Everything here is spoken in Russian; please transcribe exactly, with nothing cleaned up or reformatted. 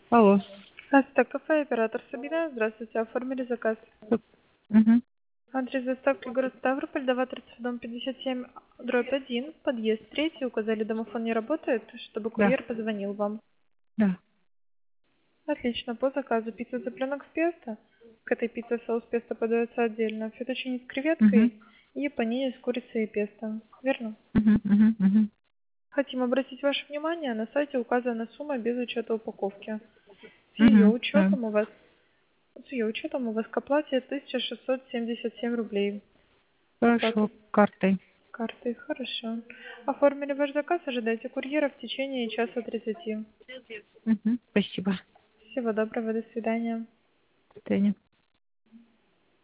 Алло. Здравствуйте, кафе «Оператор Сабина». Здравствуйте, оформили заказ. Угу. Адрес доставки город Ставрополь, Даваторцев, дом пятьдесят семь, дробь один, подъезд третий. Указали, домофон не работает, чтобы Да, курьер позвонил вам. да. Отлично, по заказу пицца цыпленок с песто. К этой пицце соус песто подается отдельно. Фетучини с Угу. креветкой и панини с курицей и песто. Верно? Угу. Угу. Угу. Хотим обратить ваше внимание, на сайте указана сумма без учета упаковки. С ее Угу. Да. учетом у вас С ее учетом у вас к оплате тысяча шестьсот семьдесят семь рублей. Оплата Хорошо. Картой. картой. Хорошо. Оформили ваш заказ, ожидайте курьера в течение часа тридцати. Угу. Спасибо. Всего доброго, до свидания. До свидания.